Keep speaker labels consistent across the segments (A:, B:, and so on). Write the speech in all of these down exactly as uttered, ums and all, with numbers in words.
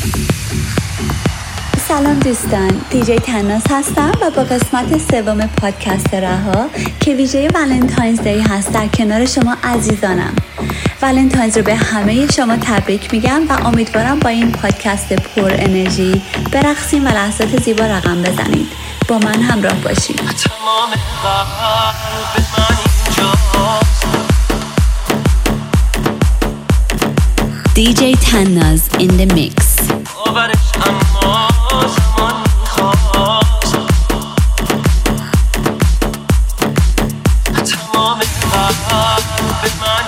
A: سلام دوستان، دیجی تناز هستم و با قسمت سوم پادکست رها که ویژه ولنتاینز دی هست در کنار شما عزیزانم. ولنتاینز رو به همه شما تبریک میگم و امیدوارم با این پادکست پر انرژی برقصیم و لحظات زیبا رقم بزنید. با من همراه باشید. تمام قلب من اینجاست. دیجی تناز in the mix. باورش اما زمان میخواست تمام قلب من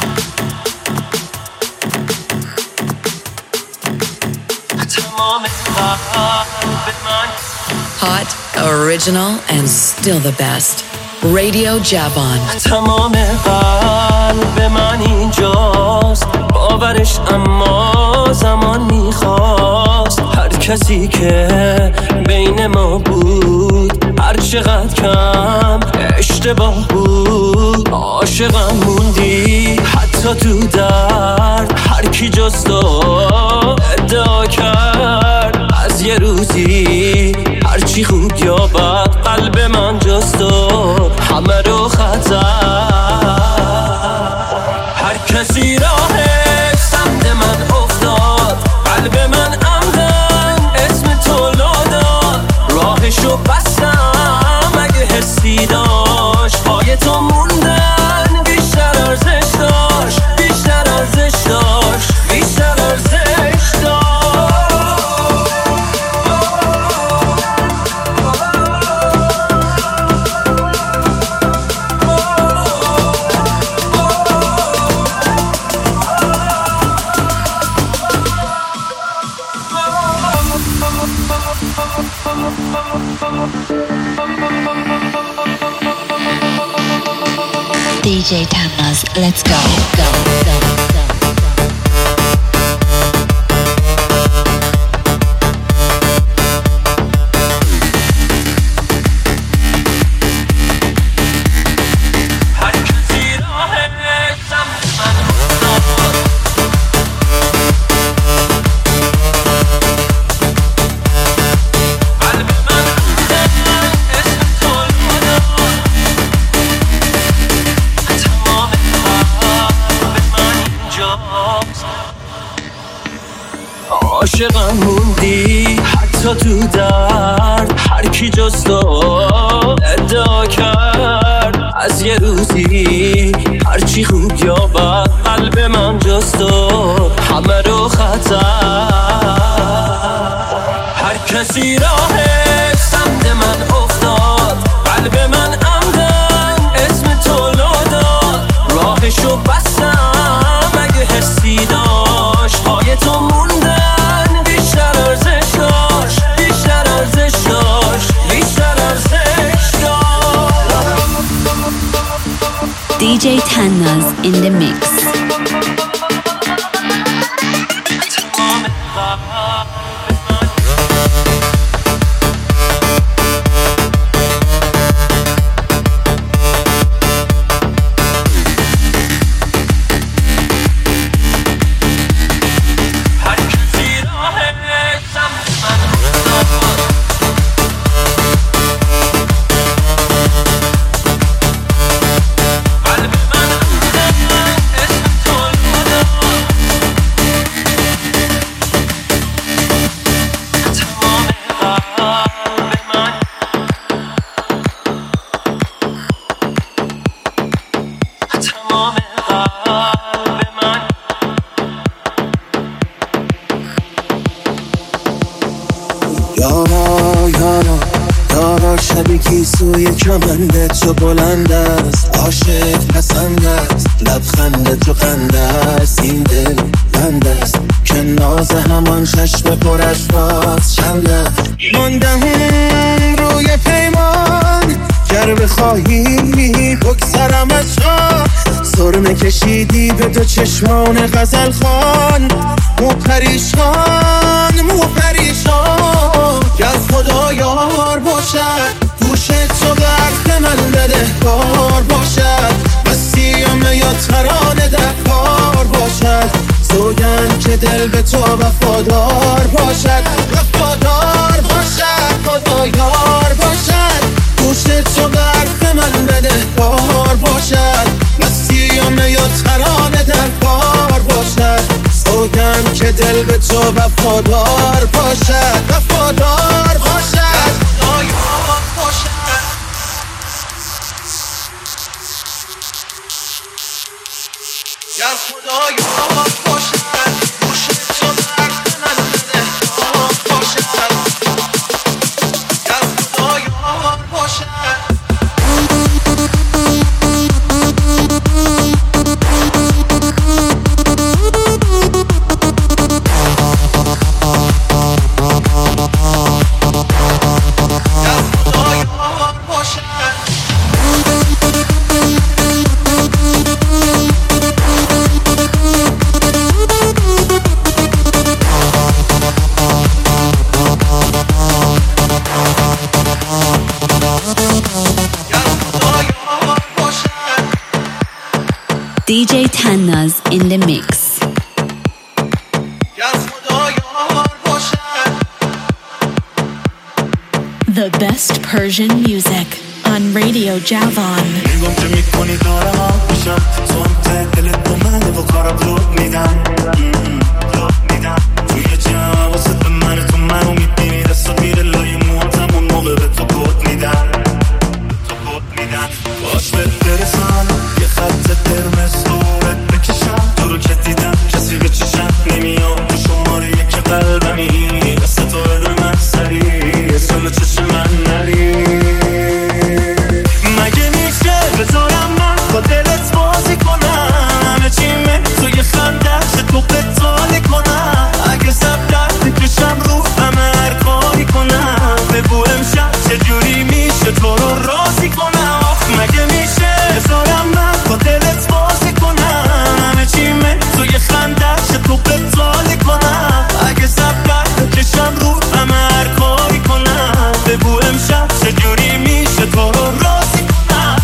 A: تمام قلب من
B: Hot, original and still the best. Radio Javon.
C: تمام قلب من اینجاست. باورش اما زمان میخواست. هر کسی که بین ما بود هر چقدر کم اشتباه بود. عاشقم موندی حتی تو درد. هر کی جز تو ادعا کرد از یه روزی هرچی خوب یا بد قلب من جز تو همه رو خطر. هر کسی راهش سمت من افتاد. قلب من عمدن اسم تو لاداد. راهشو بستم اگه حسی داشت. پای تو موندن بیشتر ارزش داشت. بیشتر ارزش داشت. بیشتر ارزش داشت.
A: دیجی تناز, let's go, go, go.
C: عاشقم موندی حتی تو درد. هر کی جز تو ادعا کرد از یه روزی هرچی خوب یا بد قلب من جز تو همه رو خطر. هر کسی راهش سمت من افتاد. قلب من عمدن اسم تو لاداد. راهشو بستم اگه حسی داشت. پای تو موندن
A: دیجی تناز in the mix.
D: سوی کمنده تو بلند است. عاشق پسند است. لبخند تو خنده است. این دل بند است که ناز همان چشم پرش باز چند است. ماندم روی پیمان گر بخواهی بگذرم از جا. سرمه کشیدی به دو چشمان غزل خان. مو پریشان مو پریشان که از خدا یار باشد. گوش تو به حرف من بده کار باشد. بسیم یا ترانه در کار باشد. سوگند که دل به تو وفادار باشد. باشد وفادار باشد خدایار باشد گوش تو به حرف من بده کار باشد نسیم یا ترانه در کار باشد سوگند که دل به تو وفادار باشد وفادار باشد خدایار باشد یا خدایار باشد گوش تو به حرف من بده کار باشد یا خدایار باشد
A: دی جی Tannaz in the mix. The best Persian music on Radio Javan.
E: نگم که میکنی دارم میشم تو هم ته دلت با منه و کارم لب میدم لب میدم توی جمع واسه به من تو منو میبینی دستات میره لای موهاتم اون موقع به تو کد میدم تو کد میدم باش بهت برسم یه خط قرمز دورت بکشم تو رو که دیدم کسی به چشم نمیاد تو شماره یک قلبمی دست تو بده من سریع اسم چشم من نری مگه میشه بذارم من با دلت بازی کنم همه چیمه توی خندش تو بتالی کنم اگه سب درد بکشم رو همه هر کاری کنم بگو امشب چجوری میشه تو رو راضی کنم مگه میشه بذارم من با دلت بازی کنم همه چیمه توی خندش تو بتالی کنم اگه سب درد بکشم رو همه هر کاری کنم بگو امشب چجوری میشه تو رو راضی کنم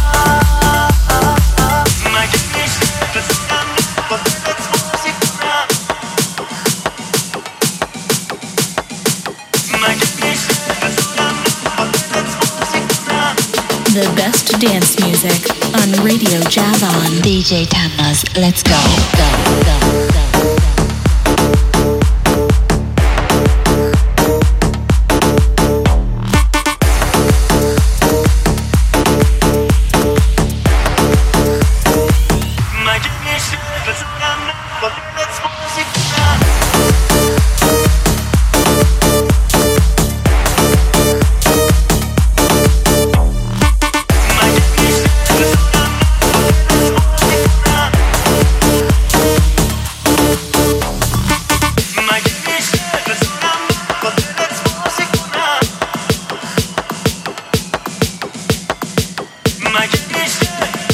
E: مگه میشه بذارم با دلت بازی کنم مگه میشه بذارم با دلت بازی کنم
A: The best dance music on Radio Javan. دی جی Tannaz, let's go. Go, go, go.
E: مگه میشه بذارم با دلت بازی کنم مگه میشه بذارم با دلت بازی کنم مگه میشه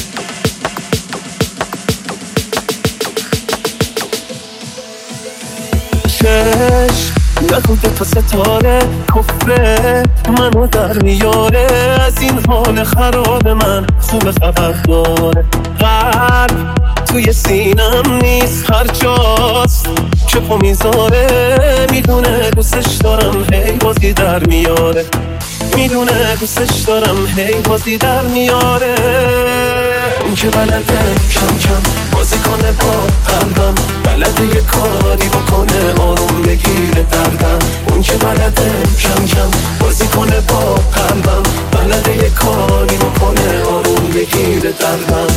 C: چشم نخونده تا ستاره کفره منو در میاره از این حال خراب من خوب خبر داره قلب توی سینم نیست هر جاست که پا میذاره میدونه دوستش دارم هی بازی در میاره میدونه دوستش دارم هی بازی در میاره اون که بلده کم کم بازی کنه با قلبم بلده یه کاری بکنه آروم بگیره دردم اون که بلده کم کم بازی کنه با قلبم بلده یه کاری بکنه آروم بگیره دردم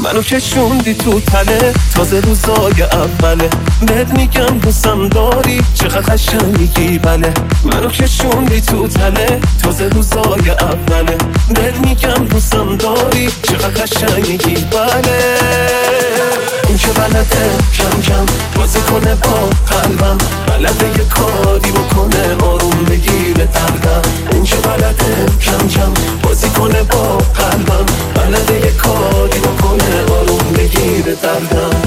C: منو کشوندی تو تله تازه روزای اوله بهت میگم دوستم داری چقدر قشنگی بله منو کشوندی تو تله تازه روزای اوله بهت میگم دوستم داری چقدر قشنگی بله این که بلده کم کم بازی کنه با قلبم بلده یه کاری بکنه آروم بگیره دردم این که بلده کم کم بازی کنه با قلبم بلده یه کاری بکنه آروم بگیره دردم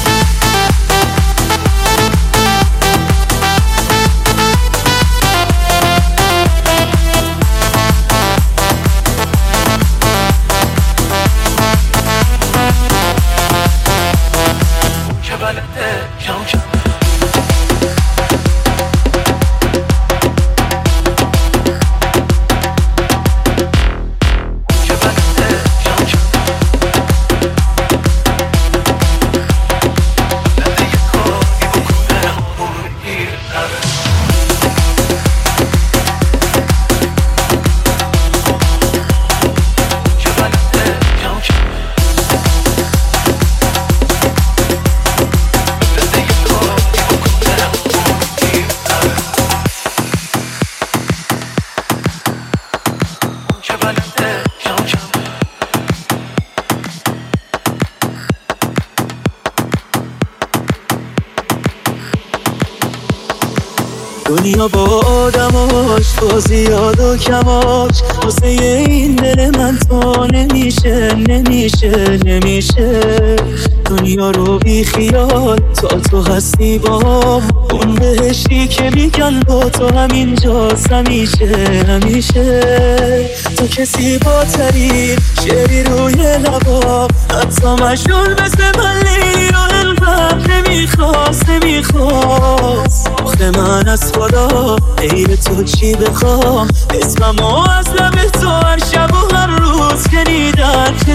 C: دنیا با آدماش با زیاد و کماش واسه این دل من تو نمیشه نمیشه نمیشه دنیا رو بی خیال تا تو هستی بام اون بهشتی که میگن با تو همینجاست همیشه همیشه تو کسی با ترین شعری روی لبا حتی مشهور مثل من لیلی و انقدر نمیخواست نمیخواست آخه من از خدا غیر تو چی بخوام اسممو از لب تو هر شب و هر روز شنیدن چه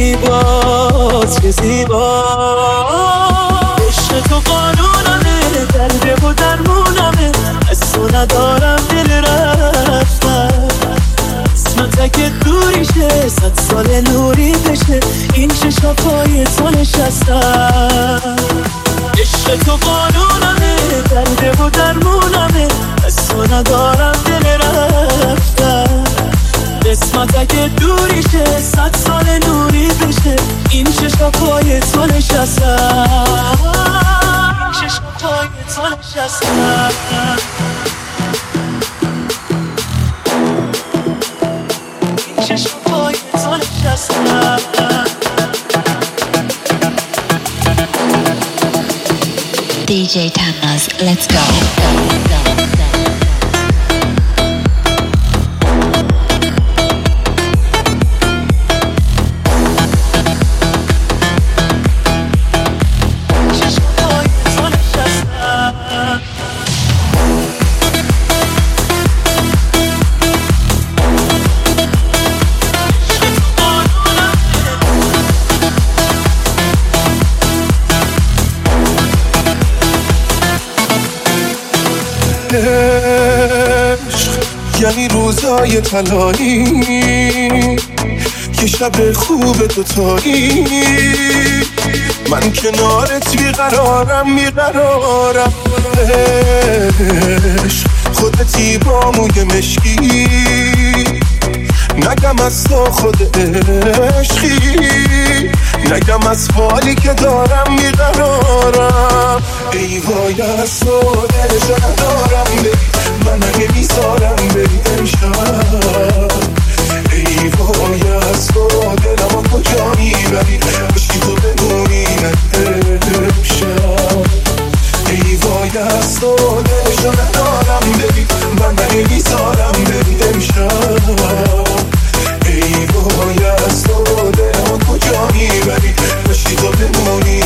C: زیباست چه زیباست عشق تو قانونمه درد و درمونمه از تو ندارم دل رفتن اسمت که دوریشه صد سال نوری بشه این چشا پای تو نشستن عشق تو قانونمه درد و درمونمه از تو ندارم دل رفتن قسمت که دوریشه صد سال نوری بشه این چشم پای تو نشستن این چشم پای تو نشستن این چشم پای تو نشستن
A: دی جی Tannaz, let's go.
F: یعنی روزای طلایی یه شب خوب دوتایی من کنارت بیقرارم بیقرارم عشق خودتی با موی مشکی نگم از تو خود عشقی نگم از حالی که دارم بیقرارم ای وای از تو دلشو ندارم بری من اگه میذارم بری امشب ای وای از تو دلمو کجا میبری باشی تو بدونی امشب ای وای از تو دلشو ندارم بری من اگه میذارم بری امشب ای وای از تو دلمو کجا میبری باشی تو بدونی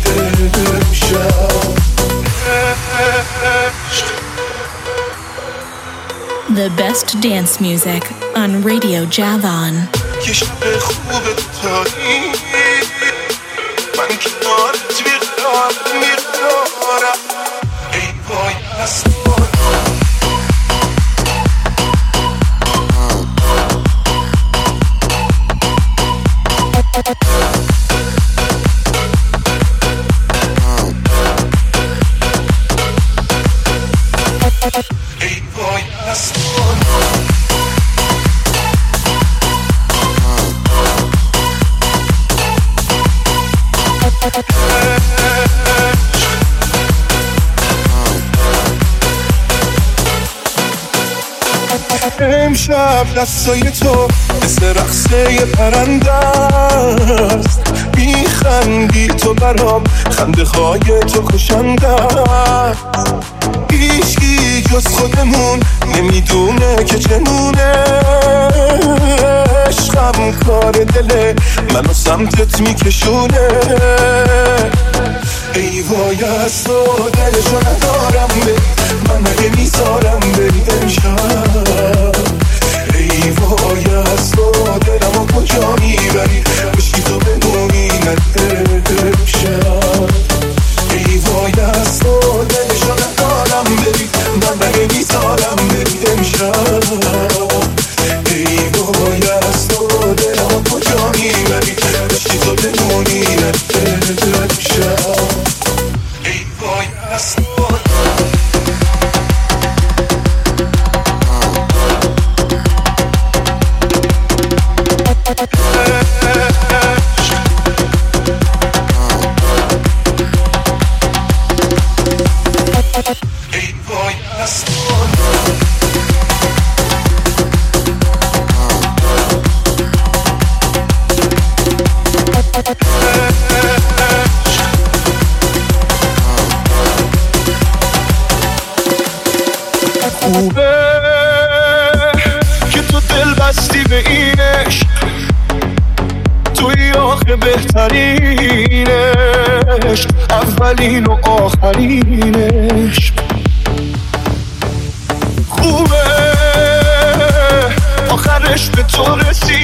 F: امشب
G: The best dance music on Radio Javan.
F: یه شب خوب دوتایی من کنارت بیقرارم بیقرارم ای وای از تو امشب دستای تو مثل رقصه یه پرنده است، میخندی تو برام، خنده های تو کشنده است. هیچکی جز خودمون نمیدونه که چنونه، عشقم کار دله منو سمتت میکشونه. ای وای از تو دلشو ندارم بری، من مگه میذارم بری امشب. ای وای از تو دلمو کجا میبری، بشی تو بمونی نده امشب. ای وای از تو دلشو ندارم بری، من مگه میذارم بری امشب. ای وای از تو دلمو کجا میبری، بشی تو بمونی نده امشب. ای وای از تو خوبه که تو دل بستی به اینش، توی آخه بهترینش، اولین و آخرینش. خوبه آخرش به تو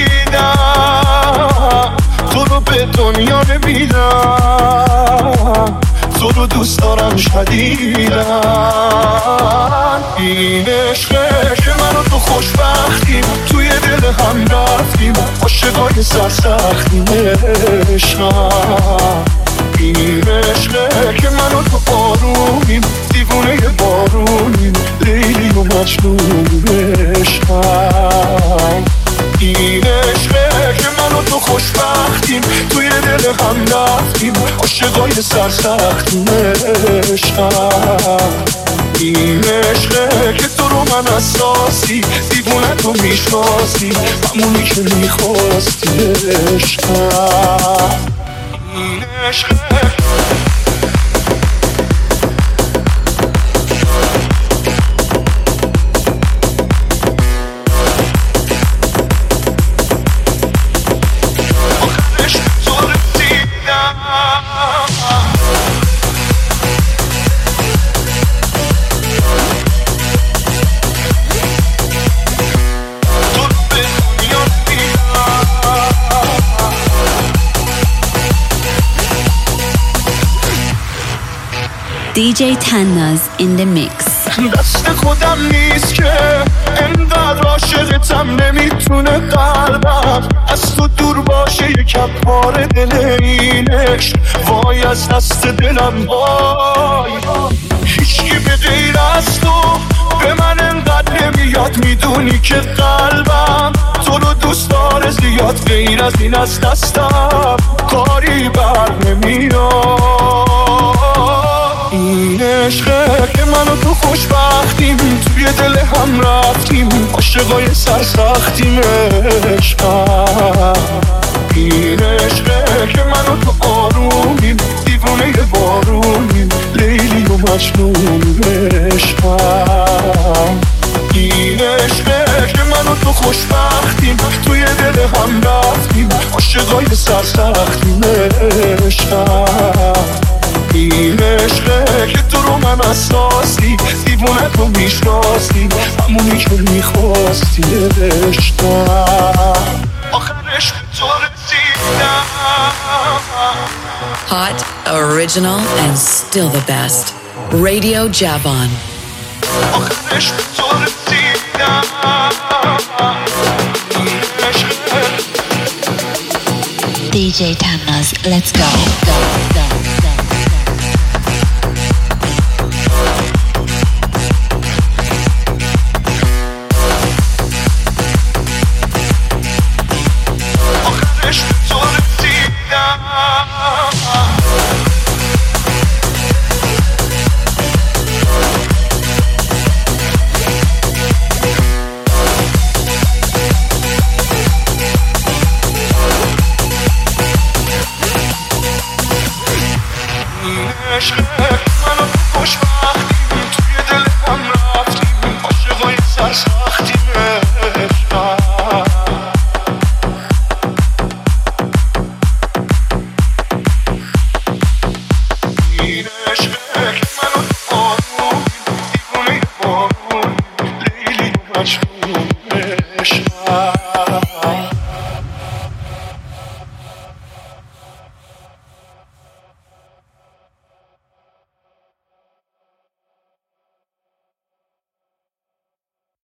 F: رسیدم، تو رو به دنیا نمیدم، تو رو دوست دارم شدیدم. این عشقه که من و تو خوشبختیم، توی دل هم رفتیم، عاشقای سرسختیم. عشقم این عشقه که من و تو آرومیم، دیوونه بارونیم، لیلی و مجنون. عشقم این عشقه که من و تو خوشبختیم، توی دل هم رفتیم، عاشقای سرسختیم. عشقم این عشقه که تو رو من اساسی، دیوونه تو میشناسی، همونی که میخواستی. عشقم این عشقه
A: دی جی تناز in the mix.
F: دست خودم نیست که انقدر عاشقتم، نمیتونه قلبم از تو دور باشه، یکم پاره دل اینش. وای از دست دلم وای، هیچکی به غیر از تو به من انقدر نمیاد. میدونی که قلبم تو رو دوست داره زیاد، غیر از این از دستم کاری بر نمیاد. این عشقه که من و تو خوشبختیم، توی دل هم رفتیم، عاشقای سرسختیم. عشقم این عشقه که من و تو آرومیم، دیوونه بارونیم، لیلی و مجنون. عشقم این عشقه که من و تو خوشبختیم، توی دل هم رفتیم، عاشقای سرسختیم. عشقم این عشقه که تو رو من اساسی، دیوونه تو میشناسی، همونی که میخواستی. عشقم آخرش به تو رسیدم.
B: Hot, original, and still the best. Radio Javon.
F: آخرش به تو رسیدم.
A: دی جی تناز, let's go. go, go.
F: مجنون عشقم.